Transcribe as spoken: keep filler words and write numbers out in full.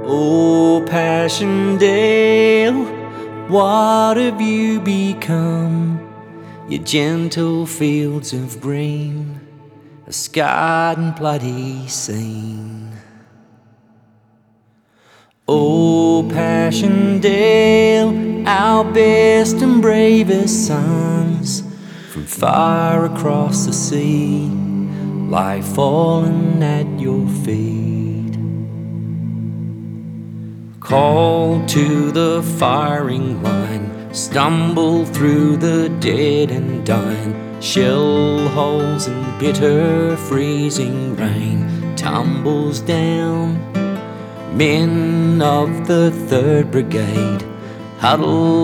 Oh, Passchendaele, what have you become? Your gentle fields of green, a scarred and bloody scene. Oh, Passchendaele, our best and bravest sons, from far across the sea, lie fallen at your feet. Call to the firing line, stumble through the dead and dying, shell holes and bitter freezing rain tumbles down. Men of the third Brigade huddle